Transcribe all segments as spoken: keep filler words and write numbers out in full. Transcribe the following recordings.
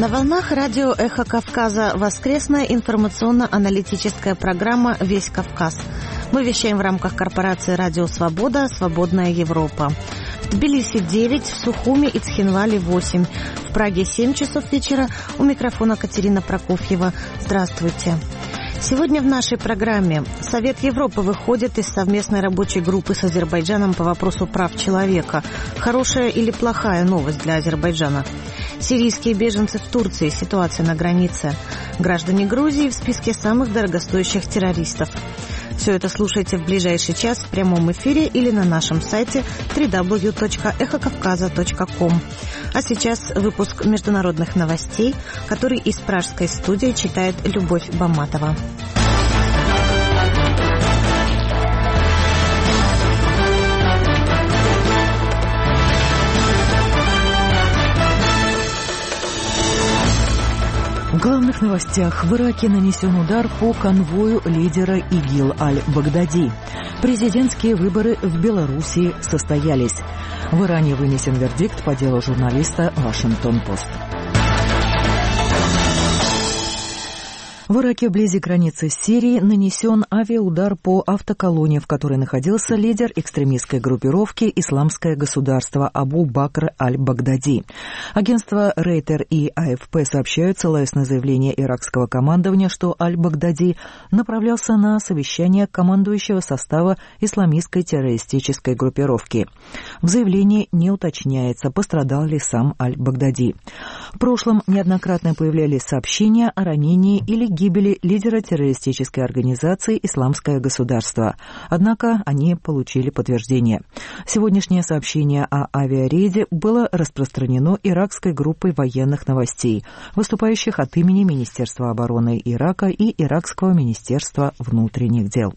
На волнах радио «Эхо Кавказа» воскресная информационно-аналитическая программа «Весь Кавказ». Мы вещаем в рамках корпорации «Радио Свобода. Свободная Европа». В Тбилиси девять, в Сухуми и Цхинвале восемь, в Праге семь часов вечера. У микрофона Катерина Прокофьева. Здравствуйте. Сегодня в нашей программе Совет Европы выходит из совместной рабочей группы с Азербайджаном по вопросу прав человека. Хорошая или плохая новость для Азербайджана? Сирийские беженцы в Турции, ситуация на границе. Граждане Грузии в списке самых дорогостоящих террористов. Все это слушайте в ближайший час в прямом эфире или на нашем сайте дабл ю дабл ю дабл ю точка эхо кавказа точка ком. А сейчас выпуск международных новостей, который из пражской студии читает Любовь Баматова. В главных новостях: в Ираке нанесен удар по конвою лидера ИГИЛ Аль-Багдади. Президентские выборы в Белоруссии состоялись. В Иране вынесен вердикт по делу журналиста «Вашингтон-Пост». В Ираке вблизи границы с Сирией нанесен авиаудар по автоколонне, в которой находился лидер экстремистской группировки «Исламское государство» Абу Бакр аль-Багдади. Агентства Рейтер и АФП сообщают, ссылаясь на заявление иракского командования, что аль-Багдади направлялся на совещание командующего состава исламистской террористической группировки. В заявлении не уточняется, пострадал ли сам аль-Багдади. В прошлом неоднократно появлялись сообщения о ранении или гибели лидера террористической организации «Исламское государство». Однако они получили подтверждение. Сегодняшнее сообщение о авиарейде было распространено иракской группой военных новостей, выступающих от имени Министерства обороны Ирака и Иракского министерства внутренних дел.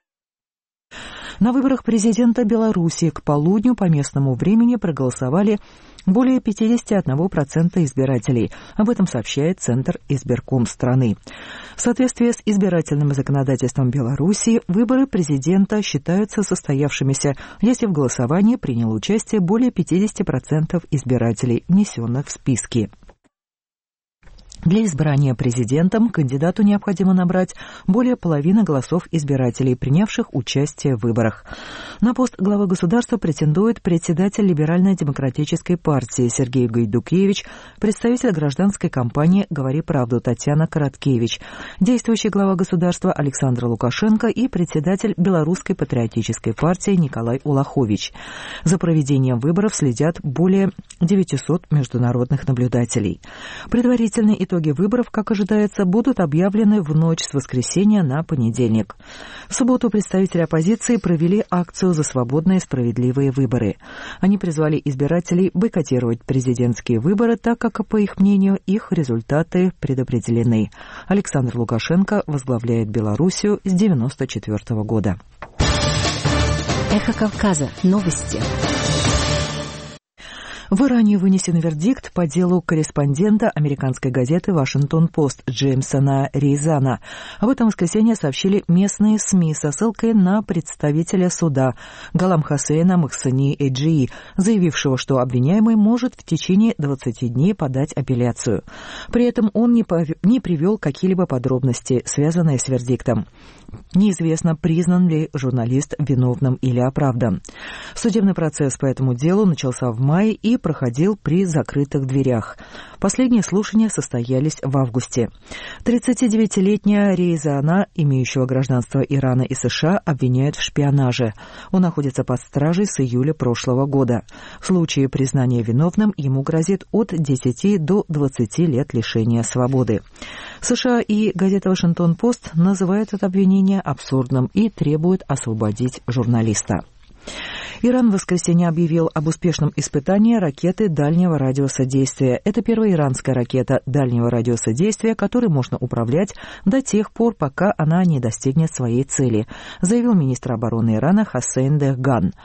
На выборах президента Беларуси к полудню по местному времени проголосовали более пятьдесят один процент избирателей. Об этом сообщает Центр избирком страны. В соответствии с избирательным законодательством Беларуси, выборы президента считаются состоявшимися, если в голосовании приняло участие более пятьдесят процентов избирателей, внесенных в списки. Для избрания президентом кандидату необходимо набрать более половины голосов избирателей, принявших участие в выборах. На пост главы государства претендует председатель Либерально-демократической партии Сергей Гайдукевич, представитель гражданской кампании «Говори правду» Татьяна Короткевич, действующий глава государства Александр Лукашенко и председатель Белорусской патриотической партии Николай Улахович. За проведением выборов следят более девятисот международных наблюдателей. Предварительный Итоги выборов, как ожидается, будут объявлены в ночь с воскресенья на понедельник. В субботу представители оппозиции провели акцию за свободные и справедливые выборы. Они призвали избирателей бойкотировать президентские выборы, так как, по их мнению, их результаты предопределены. Александр Лукашенко возглавляет Белоруссию с девяносто четвёртого года. Эхо Кавказа. Новости. В Иране вынесен вердикт по делу корреспондента американской газеты «Вашингтон-Пост» Джеймсона Рейзана. Об этом в воскресенье сообщили местные СМИ со ссылкой на представителя суда Галам Хосейна Махсани Эджии, заявившего, что обвиняемый может в течение двадцати дней подать апелляцию. При этом он не, пов... не привел какие-либо подробности, связанные с вердиктом. Неизвестно, признан ли журналист виновным или оправдан. Судебный процесс по этому делу начался в мае и проходил при закрытых дверях. Последние слушания состоялись в августе. тридцатидевятилетняя Рейзана, имеющего гражданство Ирана и США, обвиняют в шпионаже. Он находится под стражей с июля прошлого года. В случае признания виновным ему грозит от десяти до двадцати лет лишения свободы. США и газета «Вашингтон-Пост» называют это обвинение абсурдным и требуют освободить журналиста. Иран в воскресенье объявил об успешном испытании ракеты дальнего радиуса действия. Это первая иранская ракета дальнего радиуса действия, которой можно управлять до тех пор, пока она не достигнет своей цели, заявил министр обороны Ирана Хоссейн Дехган.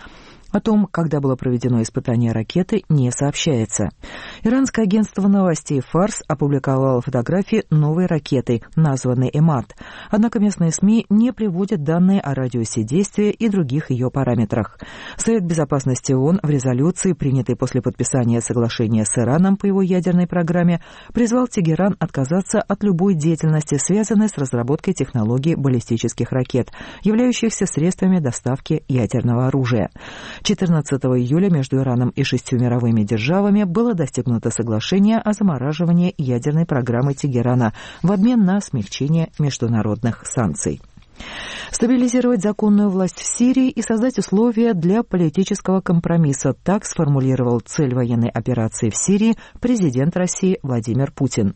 О том, когда было проведено испытание ракеты, не сообщается. Иранское агентство новостей «Фарс» опубликовало фотографии новой ракеты, названной «Эмад». Однако местные СМИ не приводят данные о радиусе действия и других ее параметрах. Совет безопасности ООН в резолюции, принятой после подписания соглашения с Ираном по его ядерной программе, призвал Тегеран отказаться от любой деятельности, связанной с разработкой технологий баллистических ракет, являющихся средствами доставки ядерного оружия. четырнадцатого июля между Ираном и шестью мировыми державами было достигнуто соглашение о замораживании ядерной программы Тегерана в обмен на смягчение международных санкций. Стабилизировать законную власть в Сирии и создать условия для политического компромисса. Так сформулировал цель военной операции в Сирии президент России Владимир Путин.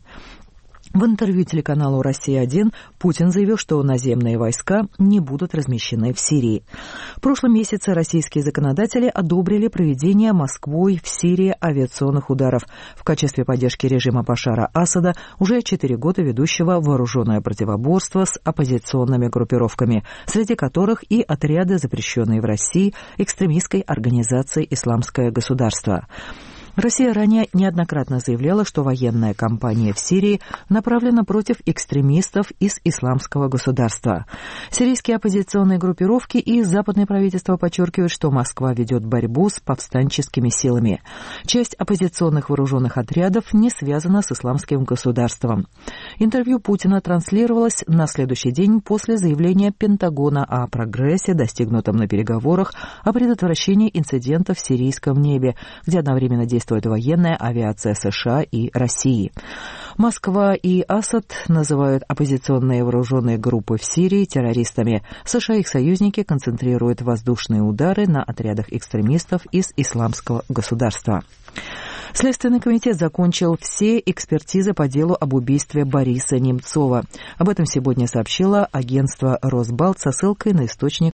В интервью телеканалу «Россия-один» Путин заявил, что наземные войска не будут размещены в Сирии. В прошлом месяце российские законодатели одобрили проведение Москвой в Сирии авиационных ударов в качестве поддержки режима Башара Асада, уже четыре года ведущего вооруженное противоборство с оппозиционными группировками, среди которых и отряды, запрещенные в России экстремистской организацией «Исламское государство». Россия ранее неоднократно заявляла, что военная кампания в Сирии направлена против экстремистов из Исламского государства. Сирийские оппозиционные группировки и западное правительство подчеркивают, что Москва ведет борьбу с повстанческими силами. Часть оппозиционных вооруженных отрядов не связана с Исламским государством. Интервью Путина транслировалось на следующий день после заявления Пентагона о прогрессе, достигнутом на переговорах о предотвращении инцидентов в сирийском небе, где одновременно действует действует военная авиация США и России. Москва и Асад называют оппозиционные вооруженные группы в Сирии террористами. США и их союзники концентрируют воздушные удары на отрядах экстремистов из Исламского государства. Следственный комитет закончил все экспертизы по делу об убийстве Бориса Немцова. Об этом сегодня сообщило агентство «Росбалт» со ссылкой на источник